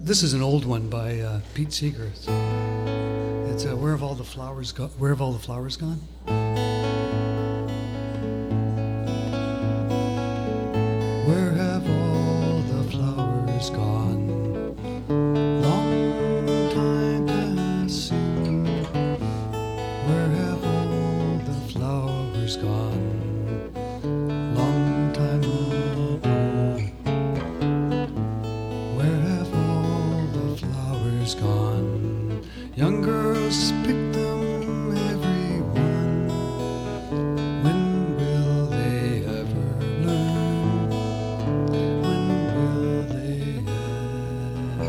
This is an old one by Pete Seeger. It's Where Have All the Flowers Gone? Where Have All the Flowers Gone? Where have all the flowers gone? Long time passing. Where have all the flowers gone? Long time ago. Where have all the flowers gone? Young girls pick them, every one. When will they ever learn? When will they ever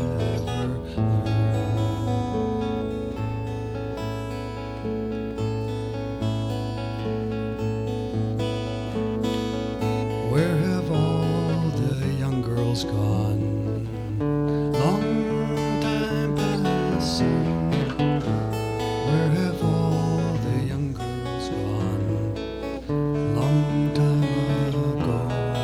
learn? Where have all the young girls gone? Long time passing. Where have all the young girls gone? Long time ago.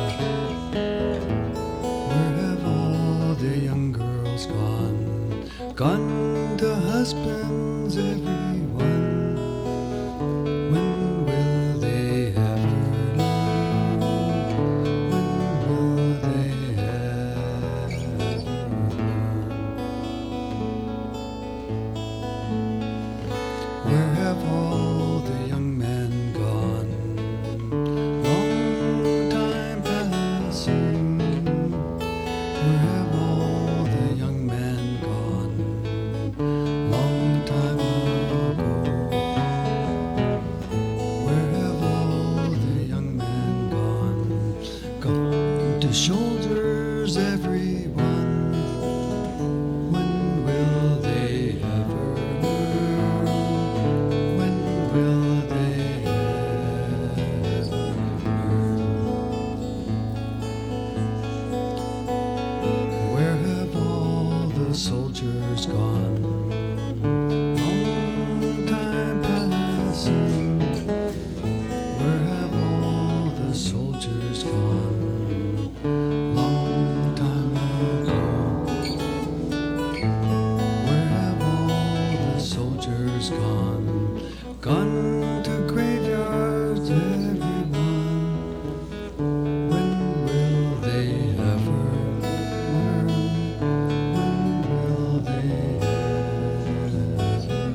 Where have all the young girls gone? Gone to husbands, everyone. When will they ever learn? When will they ever learn? Where have all the young men gone? Long time passing. Where have all the young men gone? Long time ago. Where have all the young men gone? Gone to shoulders, everyone. When will they ever learn? When will they ever learn? Where have all the soldiers gone? Long time passing. Where have all the soldiers gone? Long time ago. Where have all the soldiers gone? Gone to graveyards, everyone. When will they ever learn? When will they ever learn?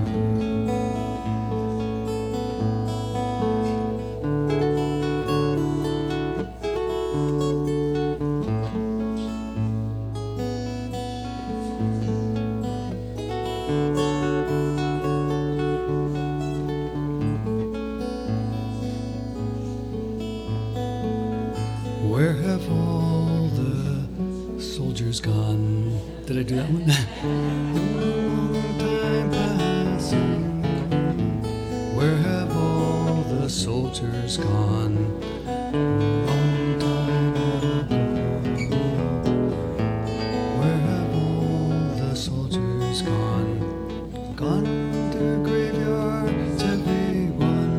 Where have all the soldiers gone? Did I do that one? Long time passing. Where have all the soldiers gone? Long time ago. Where have all the soldiers gone? Gone to graveyards, everyone.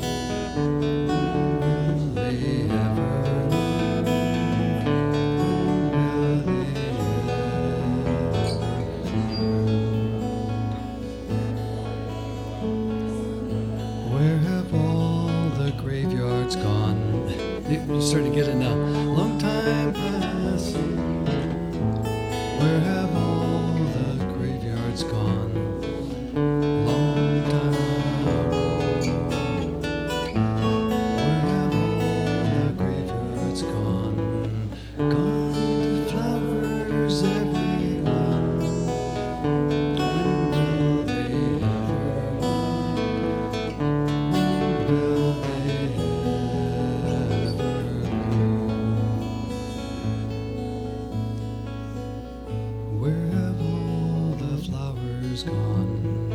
Will they ever learn? Will they ever learn? Where have all the graveyards gone? You're starting to get it now. Long time passing. Where have all the graveyards gone? Long time ago. Where have all the graveyards gone? Gone to flowers, everyone. When will they ever learn? When will they ever learn? Where have all the flowers gone?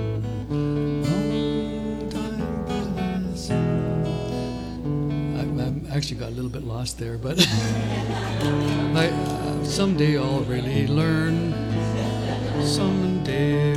Long time passing. I actually got a little bit lost there, but someday I'll really learn. Someday